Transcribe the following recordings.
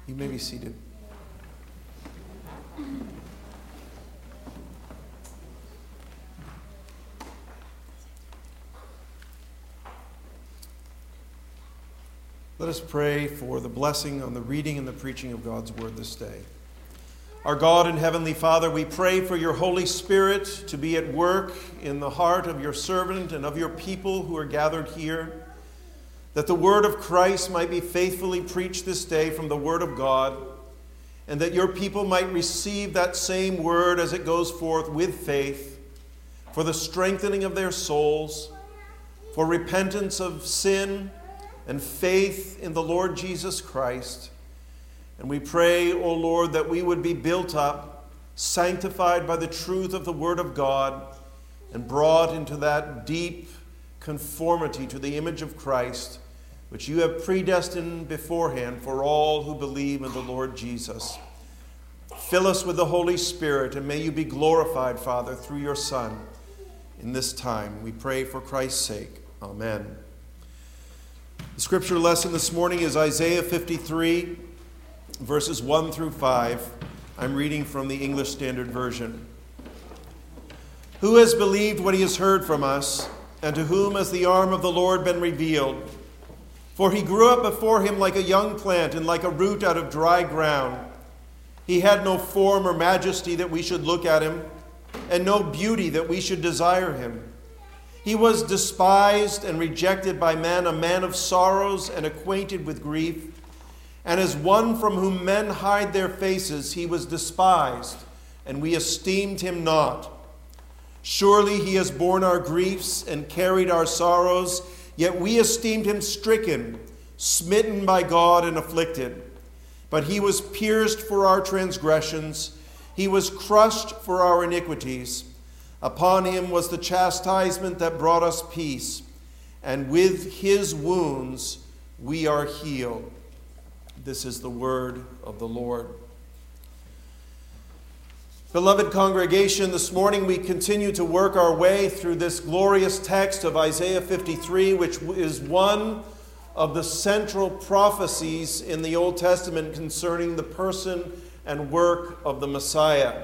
You may be seated. Let us pray for the blessing on the reading and the preaching of God's word this day. Our God and Heavenly Father, we pray for your Holy Spirit to be at work in the heart of your servant and of your people who are gathered here, that the word of Christ might be faithfully preached this day from the word of God, and that your people might receive that same word as it goes forth with faith, for the strengthening of their souls, for repentance of sin, and faith in the Lord Jesus Christ. And we pray, O Lord, that we would be built up, sanctified by the truth of the Word of God, and brought into that deep conformity to the image of Christ, which you have predestined beforehand for all who believe in the Lord Jesus. Fill us with the Holy Spirit, and may you be glorified, Father, through your Son in this time. We pray for Christ's sake. Amen. The scripture lesson this morning is Isaiah 53, verses 1 through 5. I'm reading from the English Standard Version. Who has believed what he has heard from us, and to whom has the arm of the Lord been revealed? For he grew up before him like a young plant and like a root out of dry ground. He had no form or majesty that we should look at him, and no beauty that we should desire him. He was despised and rejected by men, a man of sorrows and acquainted with grief. And as one from whom men hide their faces, he was despised, and we esteemed him not. Surely he has borne our griefs and carried our sorrows, yet we esteemed him stricken, smitten by God and afflicted. But he was pierced for our transgressions, he was crushed for our iniquities. Upon him was the chastisement that brought us peace, and with his wounds we are healed. This is the word of the Lord. Beloved congregation, this morning we continue to work our way through this glorious text of Isaiah 53, which is one of the central prophecies in the Old Testament concerning the person and work of the Messiah.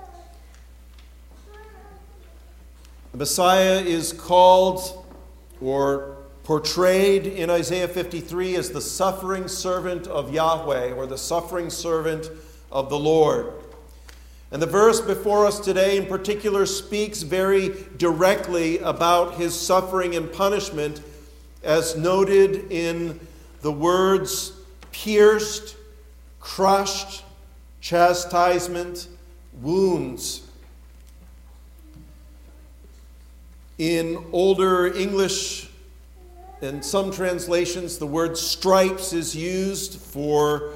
The Messiah is called or portrayed in Isaiah 53 as the suffering servant of Yahweh, or the suffering servant of the Lord. And the verse before us today in particular speaks very directly about his suffering and punishment, as noted in the words pierced, crushed, chastisement, wounds. In older English and some translations, the word stripes is used for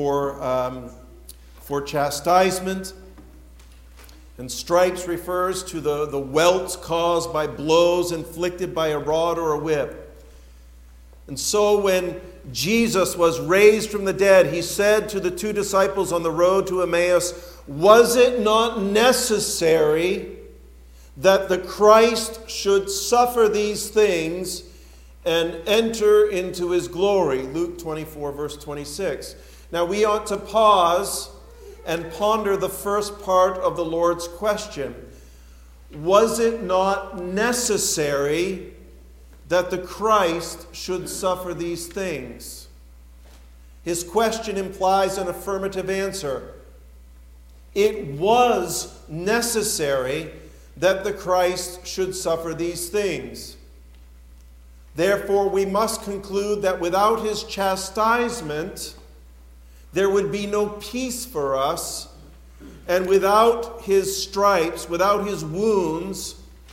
chastisement. And stripes refers to the welts caused by blows inflicted by a rod or a whip. And so when Jesus was raised from the dead, he said to the two disciples on the road to Emmaus, "Was it not necessary that the Christ should suffer these things and enter into his glory?" Luke 24, verse 26. Now we ought to pause and ponder the first part of the Lord's question. Was it not necessary that the Christ should suffer these things? His question implies an affirmative answer. It was necessary that the Christ should suffer these things. Therefore, we must conclude that without his chastisement, there would be no peace for us, and without his stripes, without his wounds,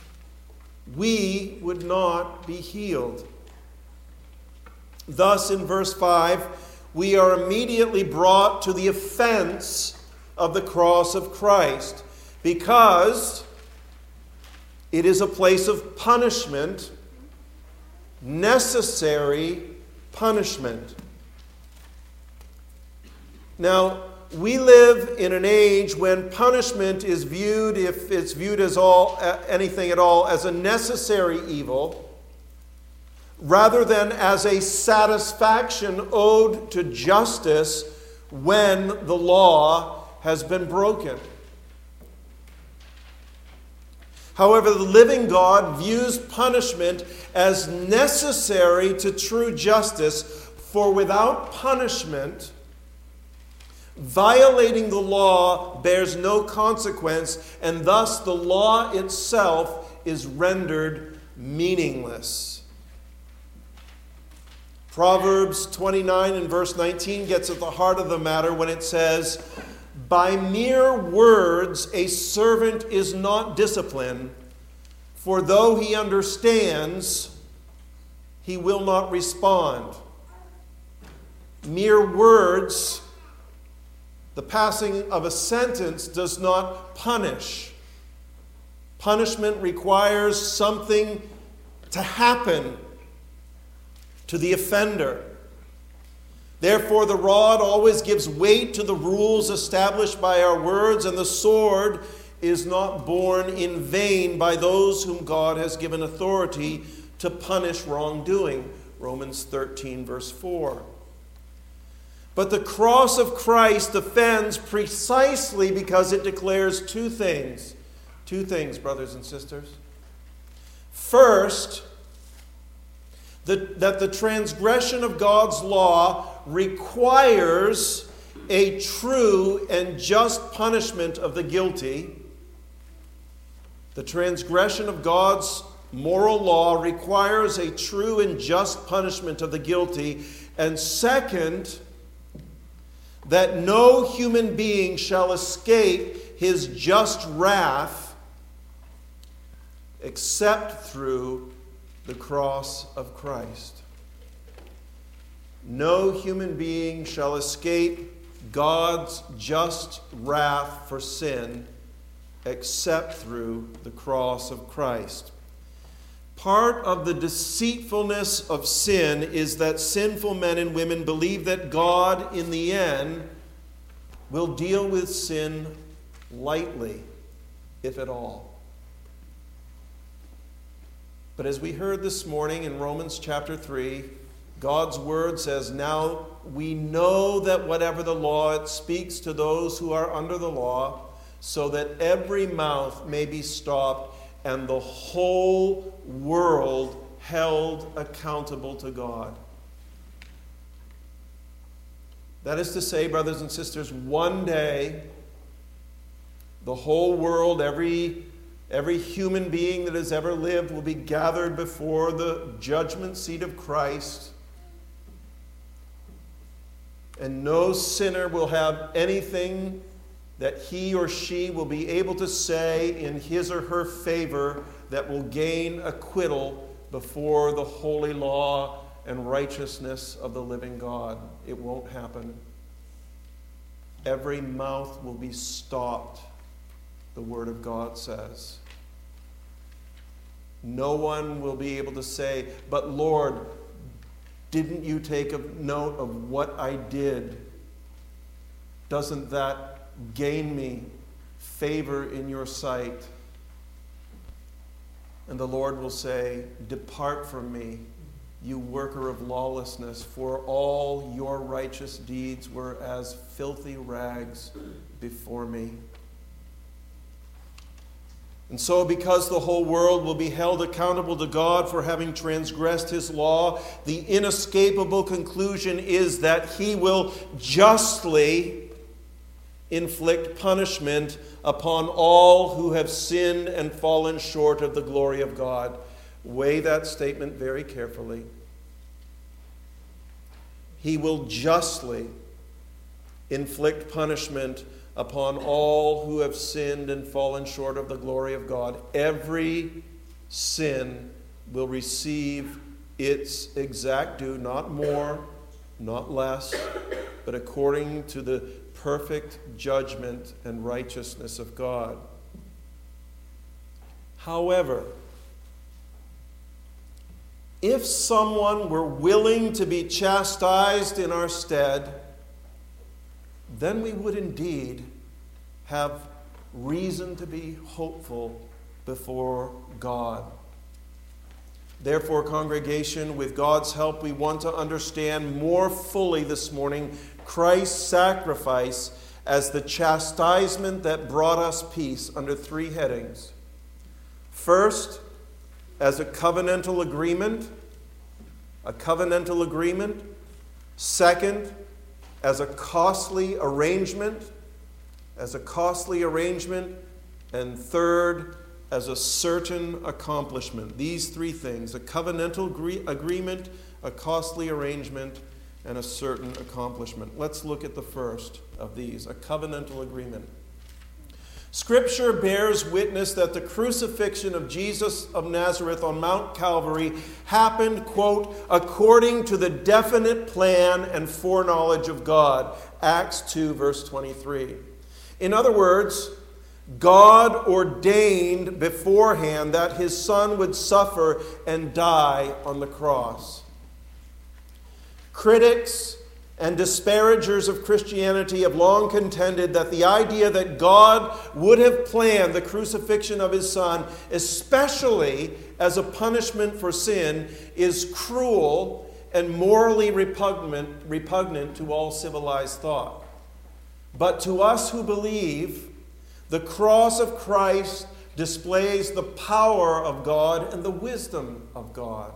we would not be healed. Thus, in verse 5, we are immediately brought to the offense of the cross of Christ, because it is a place of punishment, necessary punishment. Now, we live in an age when punishment is viewed, if it's viewed as anything at all, as a necessary evil, rather than as a satisfaction owed to justice when the law has been broken. However, the living God views punishment as necessary to true justice, for without punishment, violating the law bears no consequence, and thus the law itself is rendered meaningless. Proverbs 29 and verse 19 gets at the heart of the matter when it says, "By mere words a servant is not disciplined, for though he understands, he will not respond." Mere words, the passing of a sentence, does not punish. Punishment requires something to happen to the offender. Therefore, the rod always gives weight to the rules established by our words, and the sword is not borne in vain by those whom God has given authority to punish wrongdoing. Romans 13, verse 4. But the cross of Christ offends precisely because it declares two things. Two things, brothers and sisters. First, that the transgression of God's law requires a true and just punishment of the guilty. The transgression of God's moral law requires a true and just punishment of the guilty. And second, that no human being shall escape his just wrath except through the cross of Christ. No human being shall escape God's just wrath for sin except through the cross of Christ. Part of the deceitfulness of sin is that sinful men and women believe that God, in the end, will deal with sin lightly, if at all. But as we heard this morning in Romans chapter 3, God's word says, "Now we know that whatever the law, it speaks to those who are under the law, so that every mouth may be stopped and the whole world held accountable to God." That is to say, brothers and sisters, one day the whole world, every human being that has ever lived, will be gathered before the judgment seat of Christ. And no sinner will have anything that he or she will be able to say in his or her favor that will gain acquittal before the holy law and righteousness of the living God. It won't happen. Every mouth will be stopped, the Word of God says. No one will be able to say, "But Lord, didn't you take a note of what I did? Doesn't that gain me favor in your sight?" And the Lord will say, "Depart from me, you worker of lawlessness, for all your righteous deeds were as filthy rags before me." And so, because the whole world will be held accountable to God for having transgressed his law, the inescapable conclusion is that he will justly inflict punishment upon all who have sinned and fallen short of the glory of God. Weigh that statement very carefully. He will justly inflict punishment upon all who have sinned and fallen short of the glory of God. Every sin will receive its exact due, not more, not less, but according to the perfect judgment and righteousness of God. However, if someone were willing to be chastised in our stead, then we would indeed have reason to be hopeful before God. Therefore, congregation, with God's help, we want to understand more fully this morning Christ's sacrifice as the chastisement that brought us peace under three headings. First, as a covenantal agreement. Second, as a costly arrangement. And third, as a certain accomplishment. These three things: a covenantal agreement, a costly arrangement, and a certain accomplishment. Let's look at the first of these, a covenantal agreement. Scripture bears witness that the crucifixion of Jesus of Nazareth on Mount Calvary happened, quote, according to the definite plan and foreknowledge of God. Acts 2, verse 23. In other words, God ordained beforehand that his Son would suffer and die on the cross. Critics and disparagers of Christianity have long contended that the idea that God would have planned the crucifixion of his Son, especially as a punishment for sin, is cruel and morally repugnant to all civilized thought. But to us who believe, the cross of Christ displays the power of God and the wisdom of God.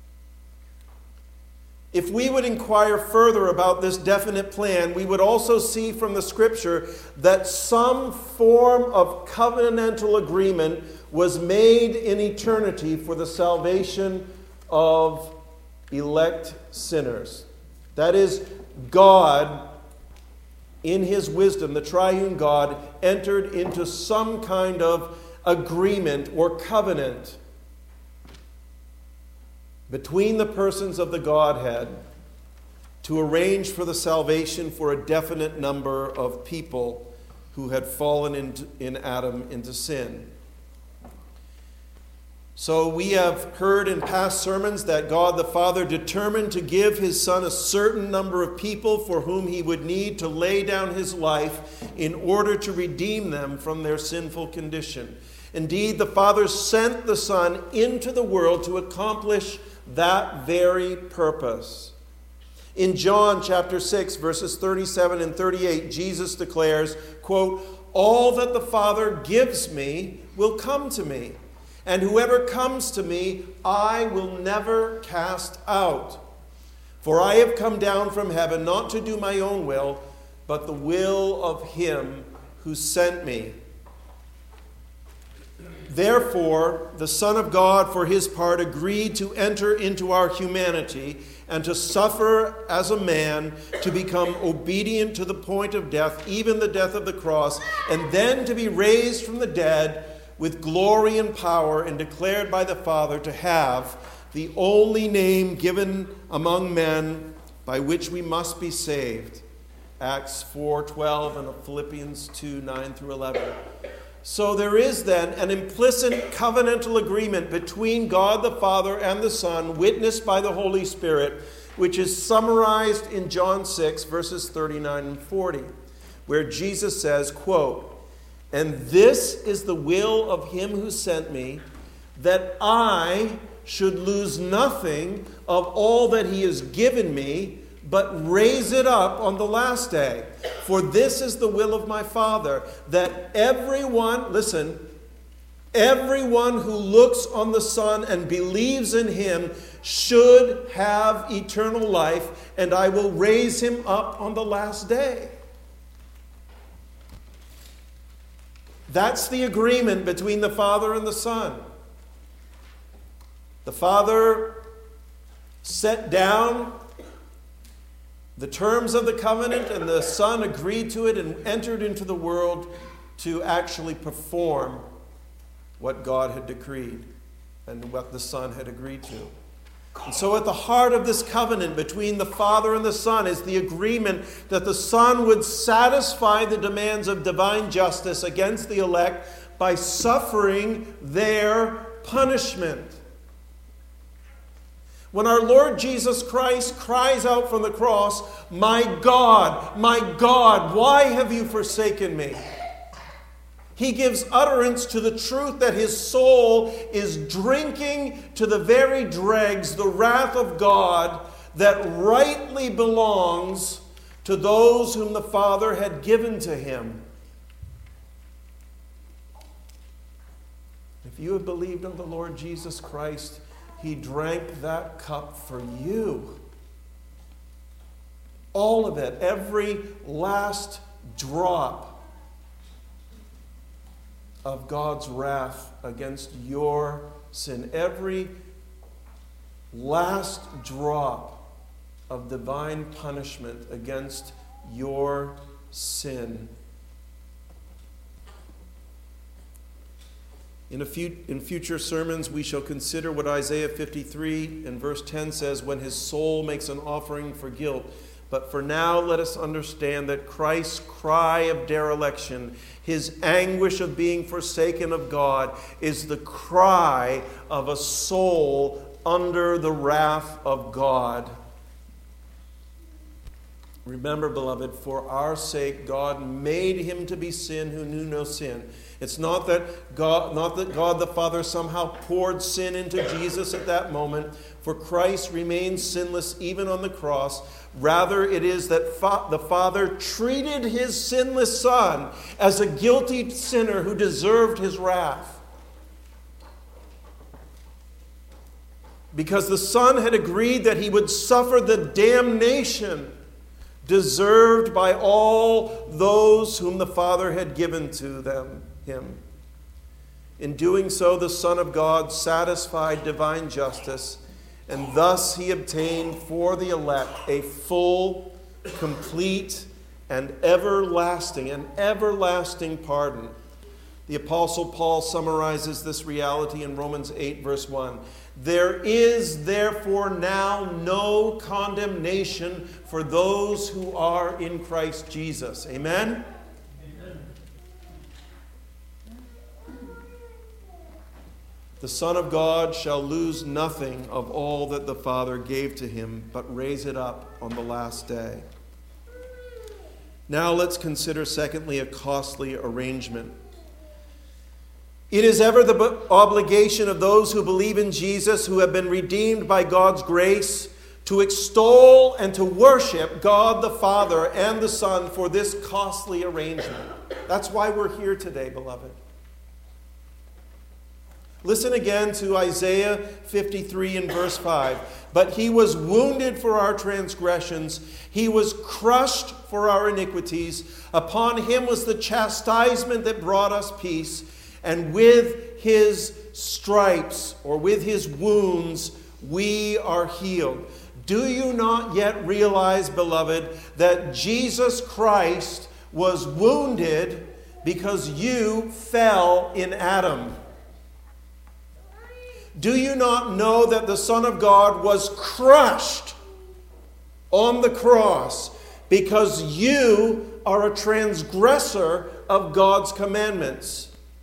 If we would inquire further about this definite plan, we would also see from the Scripture that some form of covenantal agreement was made in eternity for the salvation of elect sinners. That is, God, in his wisdom, the triune God, entered into some kind of agreement or covenant between the persons of the Godhead to arrange for the salvation for a definite number of people who had fallen in Adam into sin. So we have heard in past sermons that God the Father determined to give his Son a certain number of people for whom he would need to lay down his life in order to redeem them from their sinful condition. Indeed, the Father sent the Son into the world to accomplish that very purpose. In John chapter 6, verses 37 and 38, Jesus declares, quote, all that the Father gives me will come to me, and whoever comes to me, I will never cast out. For I have come down from heaven not to do my own will, but the will of him who sent me. Therefore, the Son of God, for his part, agreed to enter into our humanity and to suffer as a man, to become obedient to the point of death, even the death of the cross, and then to be raised from the dead with glory and power, and declared by the Father to have the only name given among men by which we must be saved. Acts 4:12 and Philippians 2:9 through 11. So there is then an implicit covenantal agreement between God the Father and the Son, witnessed by the Holy Spirit, which is summarized in John 6, verses 39 and 40, where Jesus says, quote, and this is the will of him who sent me, that I should lose nothing of all that he has given me, but raise it up on the last day. For this is the will of my Father, that everyone, listen, everyone who looks on the Son and believes in him should have eternal life, and I will raise him up on the last day. That's the agreement between the Father and the Son. The Father set down the terms of the covenant, and the Son agreed to it and entered into the world to actually perform what God had decreed and what the Son had agreed to. And so at the heart of this covenant between the Father and the Son is the agreement that the Son would satisfy the demands of divine justice against the elect by suffering their punishment. When our Lord Jesus Christ cries out from the cross, my God, why have you forsaken me? He gives utterance to the truth that his soul is drinking to the very dregs the wrath of God that rightly belongs to those whom the Father had given to him. If you have believed on the Lord Jesus Christ, he drank that cup for you. All of it, every last drop of God's wrath against your sin, every last drop of divine punishment against your sin. In future sermons, we shall consider what Isaiah 53 and verse 10 says, when his soul makes an offering for guilt. But for now, let us understand that Christ's cry of dereliction, his anguish of being forsaken of God, is the cry of a soul under the wrath of God. Remember, beloved, for our sake, God made him to be sin who knew no sin. It's not that God the Father somehow poured sin into Jesus at that moment, for Christ remains sinless even on the cross. Rather, it is that the Father treated his sinless Son as a guilty sinner who deserved his wrath. Because the Son had agreed that he would suffer the damnation deserved by all those whom the Father had given to him. In doing so, the Son of God satisfied divine justice, and thus he obtained for the elect a full, complete, and everlasting pardon. The Apostle Paul summarizes this reality in Romans 8, verse 1. There is therefore now no condemnation for those who are in Christ Jesus. Amen? Amen. The Son of God shall lose nothing of all that the Father gave to him, but raise it up on the last day. Now let's consider, secondly, a costly arrangement. It is ever the obligation of those who believe in Jesus, who have been redeemed by God's grace, to extol and to worship God the Father and the Son for this costly arrangement. That's why we're here today, beloved. Listen again to Isaiah 53 and verse 5. But he was wounded for our transgressions. He was crushed for our iniquities. Upon him was the chastisement that brought us peace. And with his stripes, or with his wounds, we are healed. Do you not yet realize, beloved, that Jesus Christ was wounded because you fell in Adam? Do you not know that the Son of God was crushed on the cross because you are a transgressor of God's commandments?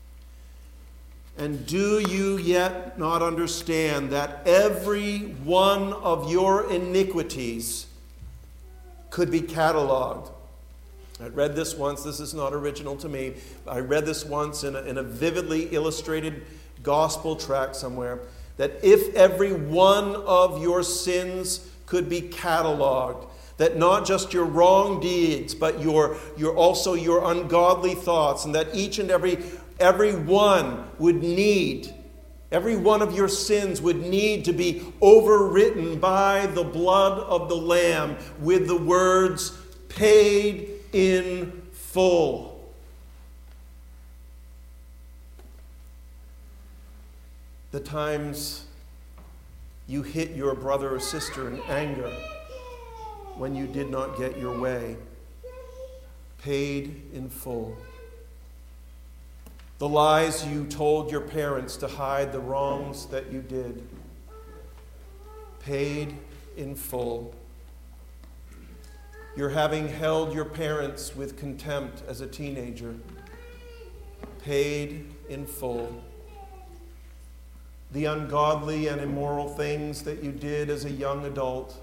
And do you yet not understand that every one of your iniquities could be cataloged? I read this once. This is not original to me. I read this once in a vividly illustrated gospel tract somewhere, that if every one of your sins could be cataloged, that not just your wrong deeds, but your also your ungodly thoughts, and that each and every one of your sins would need to be overwritten by the blood of the Lamb with the words, paid in full. The times you hit your brother or sister in anger when you did not get your way, paid in full. The lies you told your parents to hide the wrongs that you did, paid in full. Your having held your parents with contempt as a teenager, paid in full. The ungodly and immoral things that you did as a young adult,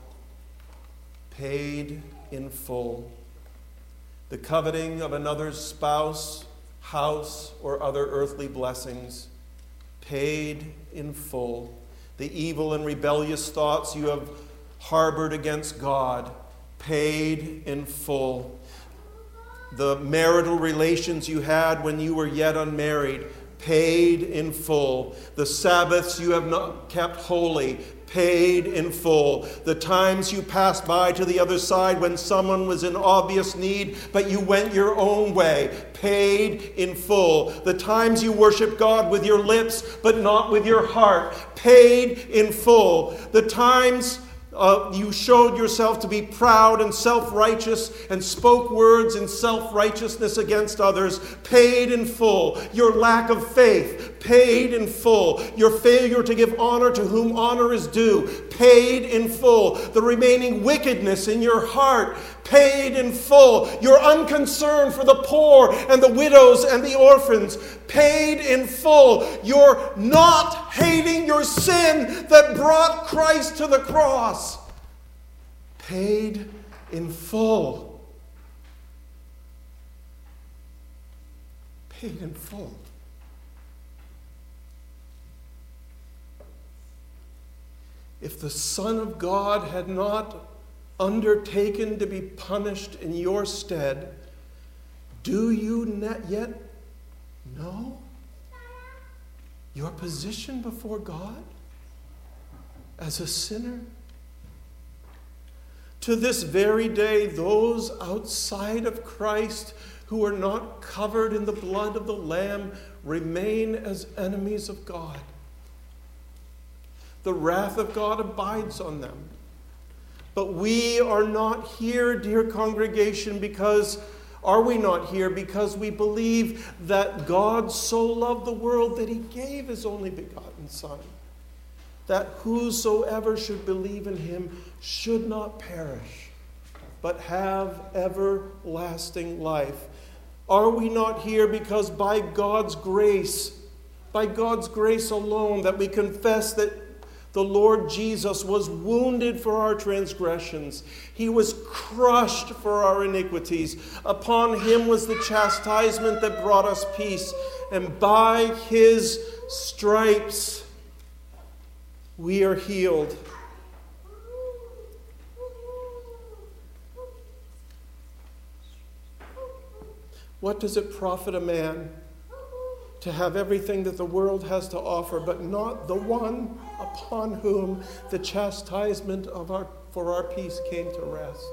paid in full. The coveting of another's spouse, house, or other earthly blessings, paid in full. The evil and rebellious thoughts you have harbored against God, paid in full. The marital relations you had when you were yet unmarried, paid in full. The Sabbaths you have not kept holy, paid in full. The times you passed by to the other side when someone was in obvious need, but you went your own way, paid in full. The times you worshiped God with your lips, but not with your heart, paid in full. The times you showed yourself to be proud and self-righteous and spoke words in self-righteousness against others, paid in full. Your lack of faith, paid in full. Your failure to give honor to whom honor is due, paid in full. The remaining wickedness in your heart, paid in full. Your unconcern for the poor and the widows and the orphans, paid in full. Your not hating your sin that brought Christ to the cross, paid in full. Paid in full. If the Son of God had not undertaken to be punished in your stead, do you not yet know your position before God as a sinner? To this very day, those outside of Christ who are not covered in the blood of the Lamb remain as enemies of God. The wrath of God abides on them. But we are not here, dear congregation, are we not here because we believe that God so loved the world that he gave his only begotten Son, that whosoever should believe in him should not perish, but have everlasting life? Are we not here because by God's grace alone, that we confess that the Lord Jesus was wounded for our transgressions. He was crushed for our iniquities. Upon him was the chastisement that brought us peace. And by his stripes we are healed. What does it profit a man to have everything that the world has to offer, but not the one upon whom the chastisement for our peace came to rest?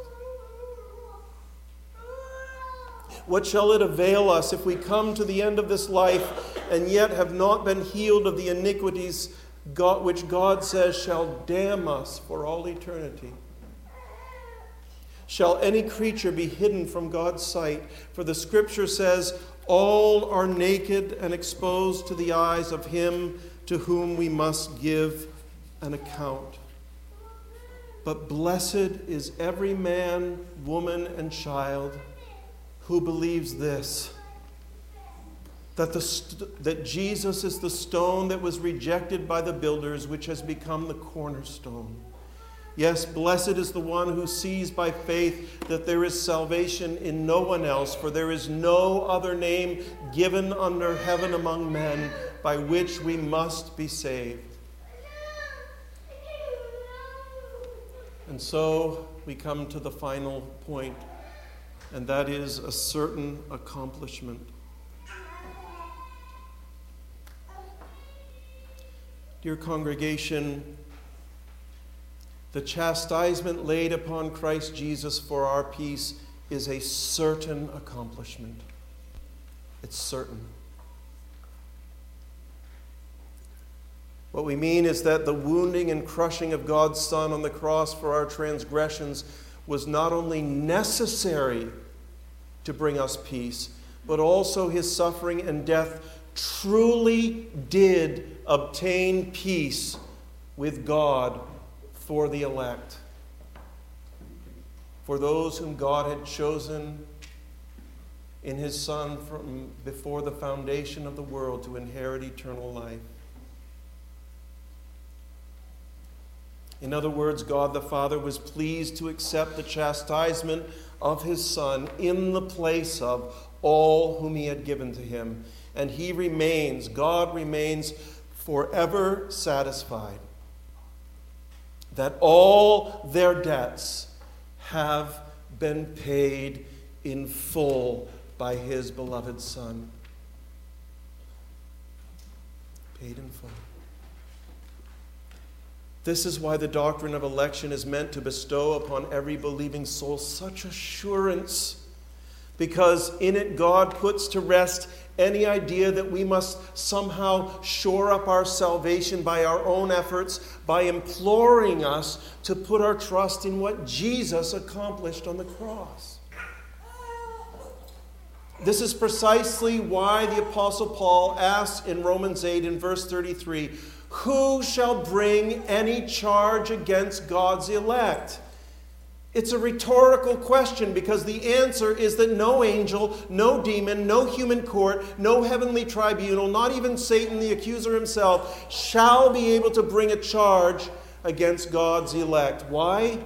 What shall it avail us if we come to the end of this life and yet have not been healed of the iniquities which God says shall damn us for all eternity? Shall any creature be hidden from God's sight? For the Scripture says, all are naked and exposed to the eyes of him to whom we must give an account. But blessed is every man, woman, and child who believes this, that Jesus is the stone that was rejected by the builders, which has become the cornerstone. Yes, blessed is the one who sees by faith that there is salvation in no one else, for there is no other name given under heaven among men by which we must be saved. And so we come to the final point, and that is a certain accomplishment. Dear congregation, the chastisement laid upon Christ Jesus for our peace is a certain accomplishment. It's certain. What we mean is that the wounding and crushing of God's Son on the cross for our transgressions was not only necessary to bring us peace, but also his suffering and death truly did obtain peace with God for the elect, for those whom God had chosen in his Son from before the foundation of the world to inherit eternal life. In other words, God the Father was pleased to accept the chastisement of his Son in the place of all whom he had given to him. And God remains forever satisfied that all their debts have been paid in full by his beloved Son. Paid in full. This is why the doctrine of election is meant to bestow upon every believing soul such assurance, because in it God puts to rest any idea that we must somehow shore up our salvation by our own efforts, by imploring us to put our trust in what Jesus accomplished on the cross. This is precisely why the Apostle Paul asks in Romans 8 in verse 33, "Who shall bring any charge against God's elect?" It's a rhetorical question, because the answer is that no angel, no demon, no human court, no heavenly tribunal, not even Satan the accuser himself, shall be able to bring a charge against God's elect. Why?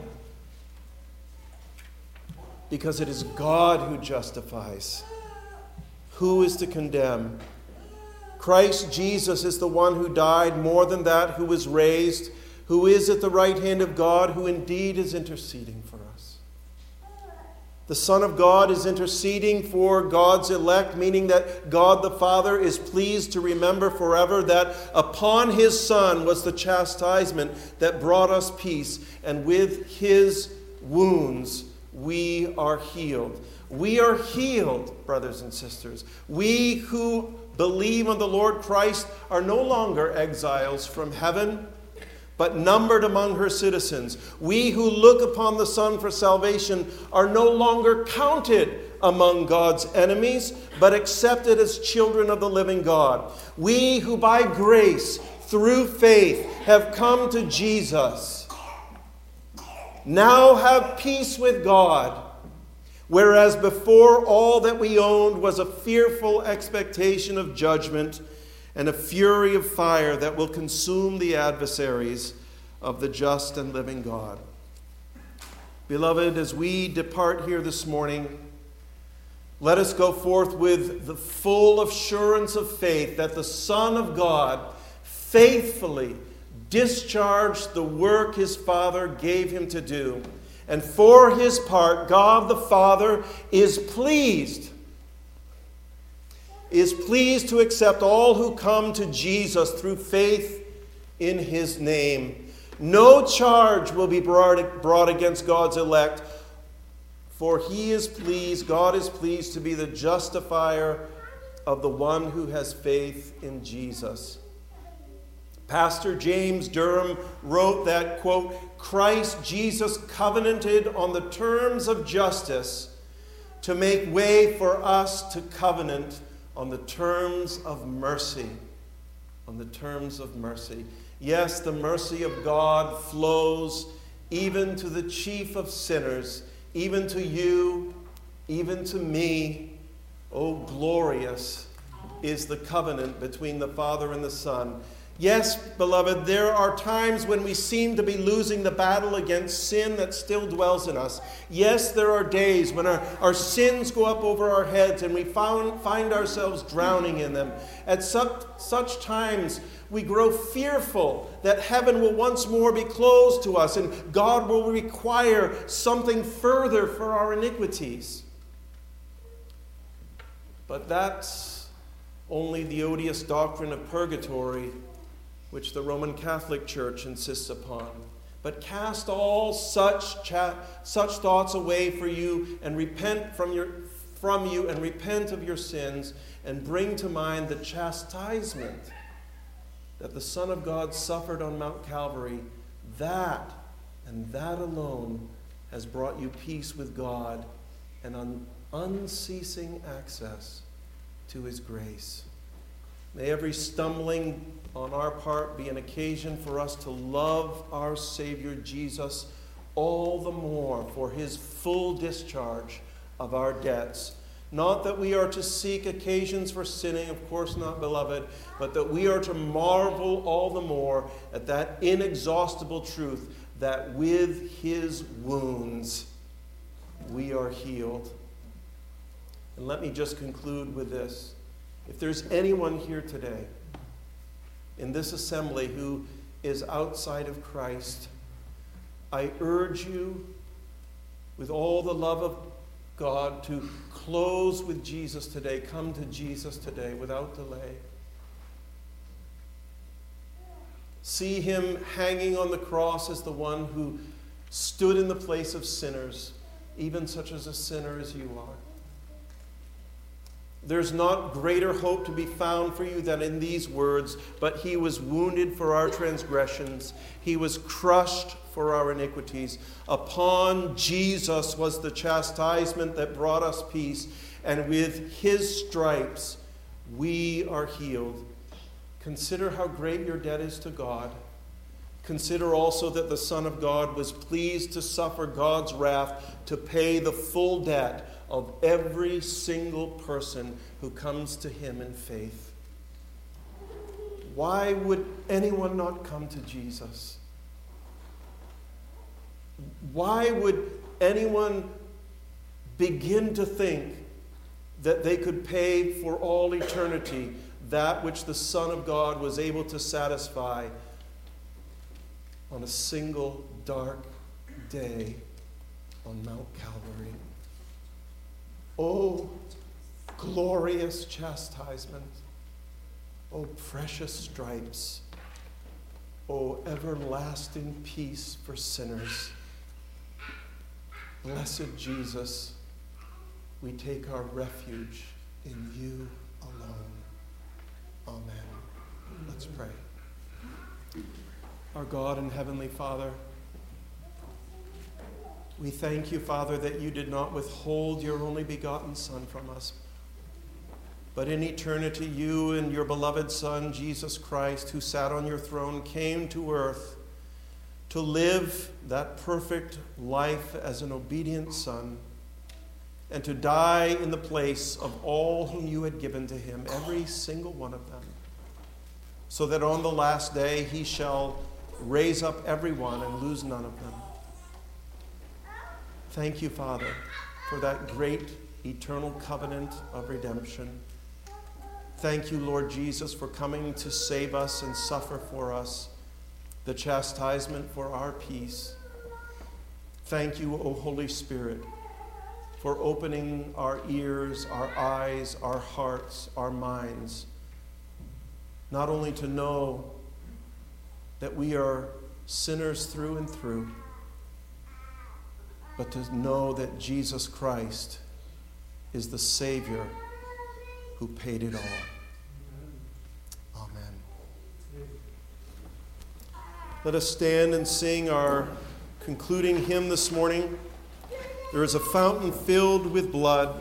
Because it is God who justifies. Who is to condemn? Christ Jesus is the one who died, more than that, who was raised, who is at the right hand of God, who indeed is interceding for us. The Son of God is interceding for God's elect, meaning that God the Father is pleased to remember forever that upon his Son was the chastisement that brought us peace, and with his wounds we are healed. We are healed, brothers and sisters. We who believe on the Lord Christ are no longer exiles from heaven, but numbered among her citizens. We who look upon the Son for salvation are no longer counted among God's enemies, but accepted as children of the living God. We who by grace, through faith, have come to Jesus, now have peace with God, whereas before all that we owned was a fearful expectation of judgment and a fury of fire that will consume the adversaries of the just and living God. Beloved, as we depart here this morning, let us go forth with the full assurance of faith that the Son of God faithfully discharged the work his Father gave him to do. And for his part, God the Father is pleased to accept all who come to Jesus through faith in his name. No charge will be brought against God's elect, for God is pleased to be the justifier of the one who has faith in Jesus. Pastor James Durham wrote that, quote, "Christ Jesus covenanted on the terms of justice to make way for us to covenant on the terms of mercy." On the terms of mercy. Yes, the mercy of God flows even to the chief of sinners, even to you, even to me. Oh, glorious is the covenant between the Father and the Son. Yes, beloved, there are times when we seem to be losing the battle against sin that still dwells in us. Yes, there are days when our sins go up over our heads and we find ourselves drowning in them. At such times, we grow fearful that heaven will once more be closed to us and God will require something further for our iniquities. But that's only the odious doctrine of purgatory, which the Roman Catholic Church insists upon. But cast all such thoughts away for you and repent from you and repent of your sins, and bring to mind the chastisement that the Son of God suffered on Mount Calvary. That and that alone has brought you peace with God and unceasing access to his grace. May every stumbling on our part be an occasion for us to love our Savior Jesus all the more for his full discharge of our debts. Not that we are to seek occasions for sinning, of course not, beloved, but that we are to marvel all the more at that inexhaustible truth that with his wounds we are healed. And let me just conclude with this. If there's anyone here today in this assembly who is outside of Christ, I urge you with all the love of God, to close with Jesus today. Come to Jesus today without delay. See him hanging on the cross as the one who stood in the place of sinners, even such as a sinner as you are. There's not greater hope to be found for you than in these words, but he was wounded for our transgressions. He was crushed for our iniquities. Upon Jesus was the chastisement that brought us peace, and with his stripes we are healed. Consider how great your debt is to God. Consider also that the Son of God was pleased to suffer God's wrath to pay the full debt of every single person who comes to him in faith. Why would anyone not come to Jesus? Why would anyone begin to think that they could pay for all eternity that which the Son of God was able to satisfy on a single dark day on Mount Calvary? Oh, glorious chastisement. Oh, precious stripes. Oh, everlasting peace for sinners. Blessed Jesus, we take our refuge in you alone. Amen. Let's pray. Our God and Heavenly Father, we thank you, Father, that you did not withhold your only begotten Son from us, but in eternity you and your beloved Son, Jesus Christ, who sat on your throne, came to earth to live that perfect life as an obedient Son, and to die in the place of all whom you had given to him, every single one of them, so that on the last day he shall raise up everyone and lose none of them. Thank you, Father, for that great eternal covenant of redemption. Thank you, Lord Jesus, for coming to save us and suffer for us the chastisement for our peace. Thank you, O Holy Spirit, for opening our ears, our eyes, our hearts, our minds, not only to know that we are sinners through and through, but to know that Jesus Christ is the Savior who paid it all. Amen. Let us stand and sing our concluding hymn this morning. There is a fountain filled with blood.